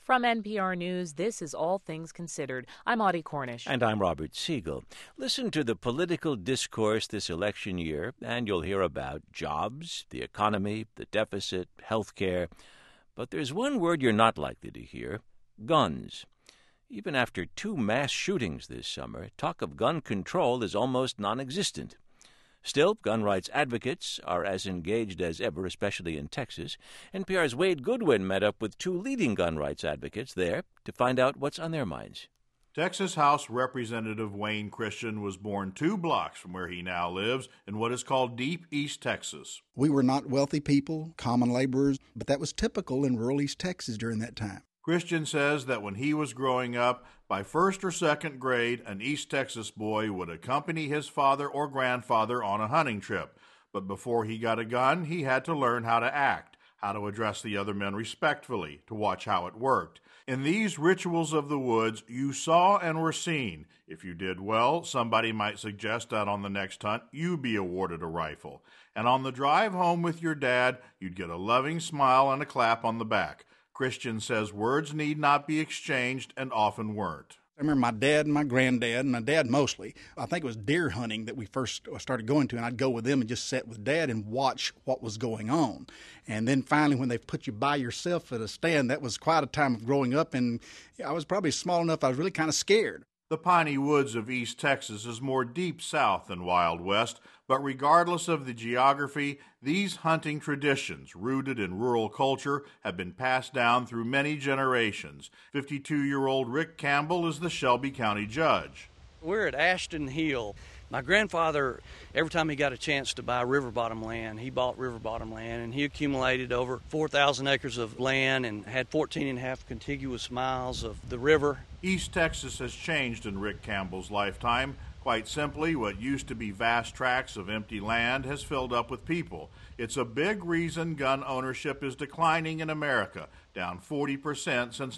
From NPR News, this is All Things Considered. I'm Audie Cornish. And I'm Robert Siegel. Listen to the political discourse this election year, and you'll hear about jobs, the economy, the deficit, health care. But there's one word you're not likely to hear: guns. Even after 2 mass shootings this summer, talk of gun control is almost non-existent. Still, gun rights advocates are as engaged as ever, especially in Texas. NPR's Wade Goodwin met up with 2 leading gun rights advocates there to find out what's on their minds. Texas House Representative Wayne Christian was born 2 blocks from where he now lives in what is called Deep East Texas. We were not wealthy people, common laborers, but that was typical in rural East Texas during that time. Christian says that when he was growing up, by 1st or 2nd grade, an East Texas boy would accompany his father or grandfather on a hunting trip. But before he got a gun, he had to learn how to act, how to address the other men respectfully, to watch how it worked. In these rituals of the woods, you saw and were seen. If you did well, somebody might suggest that on the next hunt you be awarded a rifle. And on the drive home with your dad, you'd get a loving smile and a clap on the back. Christian says words need not be exchanged and often weren't. I remember my dad and my granddad, and my dad mostly. I think it was deer hunting that we first started going to, and I'd go with them and just sit with Dad and watch what was going on. And then finally, when they put you by yourself at a stand, that was quite a time of growing up, and I was probably small enough I was really kind of scared. The piney woods of East Texas is more deep south than Wild West, but regardless of the geography, these hunting traditions, rooted in rural culture, have been passed down through many generations. 52-year-old Rick Campbell is the Shelby County judge. We're at Ashton Hill. My grandfather, every time he got a chance to buy river bottom land, he bought river bottom land, and he accumulated over 4,000 acres of land and had 14 and a half contiguous miles of the river. East Texas has changed in Rick Campbell's lifetime. Quite simply, what used to be vast tracts of empty land has filled up with people. It's a big reason gun ownership is declining in America, down 40% since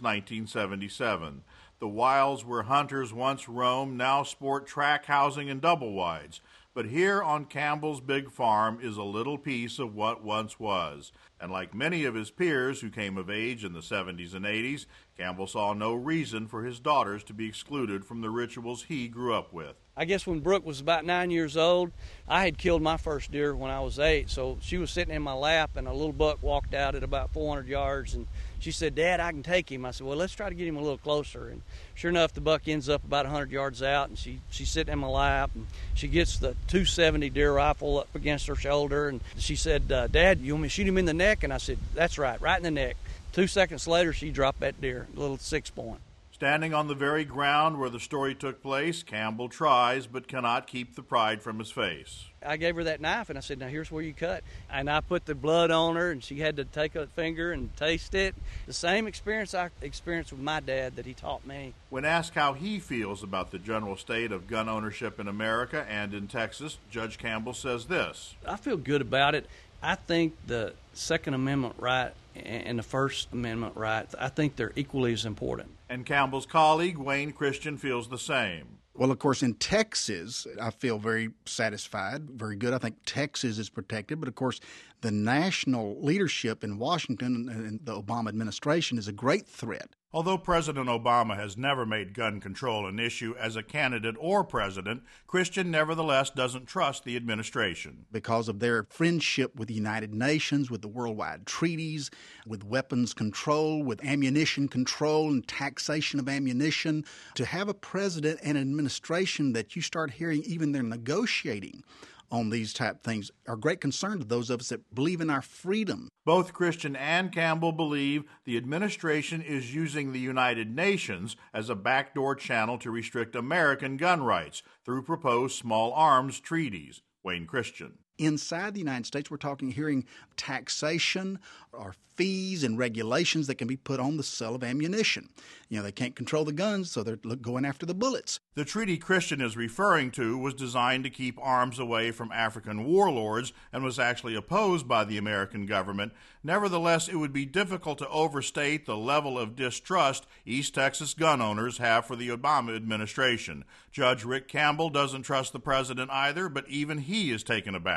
1977. The wilds where hunters once roamed now sport track housing and double wides. But here on Campbell's big farm is a little piece of what once was. And like many of his peers who came of age in the 70s and 80s, Campbell saw no reason for his daughters to be excluded from the rituals he grew up with. I guess when Brooke was about 9 years old, I had killed my first deer when I was 8, so she was sitting in my lap, and a little buck walked out at about 400 yards, and she said, "Dad, I can take him." I said, "Well, let's try to get him a little closer." And sure enough, the buck ends up about 100 yards out, and she's sitting in my lap, and she gets the .270 deer rifle up against her shoulder, and she said, "Dad, you want me to shoot him in the neck?" And I said, "That's right in the neck." 2 seconds later, she dropped that deer, a little 6-point. Standing on the very ground where the story took place, Campbell tries but cannot keep the pride from his face. I gave her that knife, and I said, "Now here's where you cut." And I put the blood on her, and she had to take a finger and taste it. The same experience I experienced with my dad that he taught me. When asked how he feels about the general state of gun ownership in America and in Texas, Judge Campbell says this. I feel good about it. I think the Second Amendment right and the First Amendment right, I think they're equally as important. And Campbell's colleague, Wayne Christian, feels the same. Well, of course, in Texas, I feel very satisfied, very good. I think Texas is protected. But, of course, the national leadership in Washington and the Obama administration is a great threat. Although President Obama has never made gun control an issue as a candidate or president, Christian nevertheless doesn't trust the administration. Because of their friendship with the United Nations, with the worldwide treaties, with weapons control, with ammunition control and taxation of ammunition, to have a president and administration that you start hearing even they're negotiating on these type things are great concern to those of us that believe in our freedom. Both Christian and Campbell believe the administration is using the United Nations as a backdoor channel to restrict American gun rights through proposed small arms treaties. Wayne Christian. Inside the United States, we're hearing taxation or fees and regulations that can be put on the sale of ammunition. You know, they can't control the guns, so they're going after the bullets. The treaty Christian is referring to was designed to keep arms away from African warlords and was actually opposed by the American government. Nevertheless, it would be difficult to overstate the level of distrust East Texas gun owners have for the Obama administration. Judge Rick Campbell doesn't trust the president either, but even he is taken aback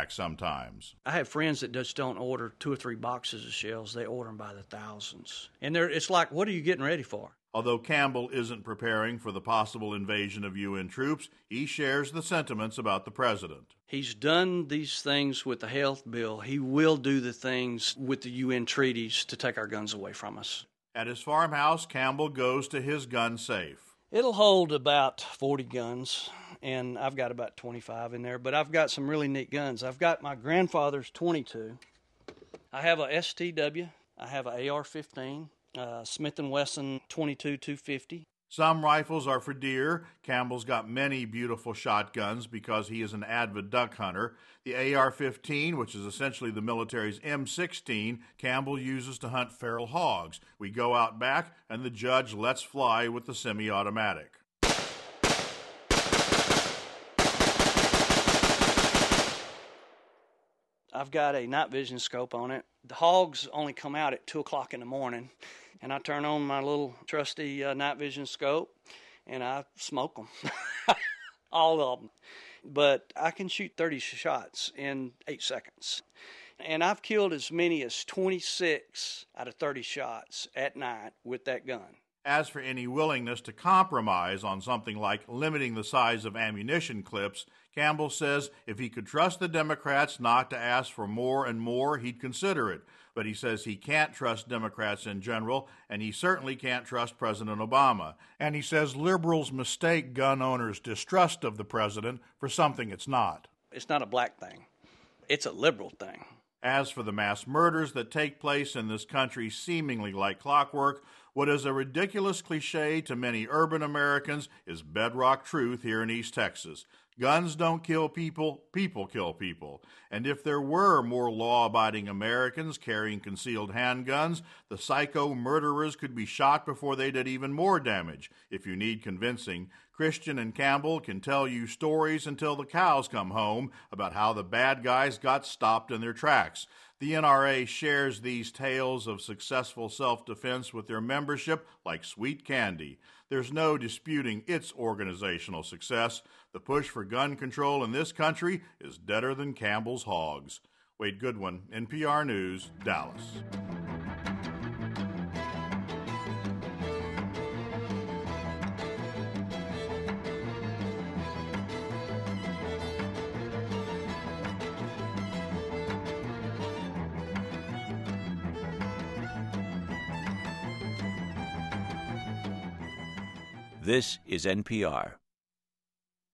back sometimes. I have friends that just don't order 2 or 3 boxes of shells. They order them by the thousands. And it's like, what are you getting ready for? Although Campbell isn't preparing for the possible invasion of UN troops, he shares the sentiments about the president. He's done these things with the health bill. He will do the things with the UN treaties to take our guns away from us. At his farmhouse, Campbell goes to his gun safe. It'll hold about 40 guns, and I've got about 25 in there, but I've got some really neat guns. I've got my grandfather's .22. I have a STW. I have an AR-15. Smith & Wesson .22-250. Some rifles are for deer. Campbell's got many beautiful shotguns because he is an avid duck hunter. The AR-15, which is essentially the military's M16, Campbell uses to hunt feral hogs. We go out back, and the judge lets fly with the semi-automatic. I've got a night vision scope on it. The hogs only come out at 2 o'clock in the morning, and I turn on my little trusty night vision scope, and I smoke them, all of them. But I can shoot 30 shots in 8 seconds. And I've killed as many as 26 out of 30 shots at night with that gun. As for any willingness to compromise on something like limiting the size of ammunition clips, Campbell says if he could trust the Democrats not to ask for more and more, he'd consider it. But he says he can't trust Democrats in general, and he certainly can't trust President Obama. And he says liberals mistake gun owners' distrust of the president for something it's not. It's not a black thing. It's a liberal thing. As for the mass murders that take place in this country seemingly like clockwork, what is a ridiculous cliche to many urban Americans is bedrock truth here in East Texas. Guns don't kill people, people kill people. And if there were more law-abiding Americans carrying concealed handguns, the psycho murderers could be shot before they did even more damage. If you need convincing, Christian and Campbell can tell you stories until the cows come home about how the bad guys got stopped in their tracks. The NRA shares these tales of successful self-defense with their membership like sweet candy. There's no disputing its organizational success. The push for gun control in this country is deader than Campbell's hogs. Wade Goodwin, NPR News, Dallas. This is NPR.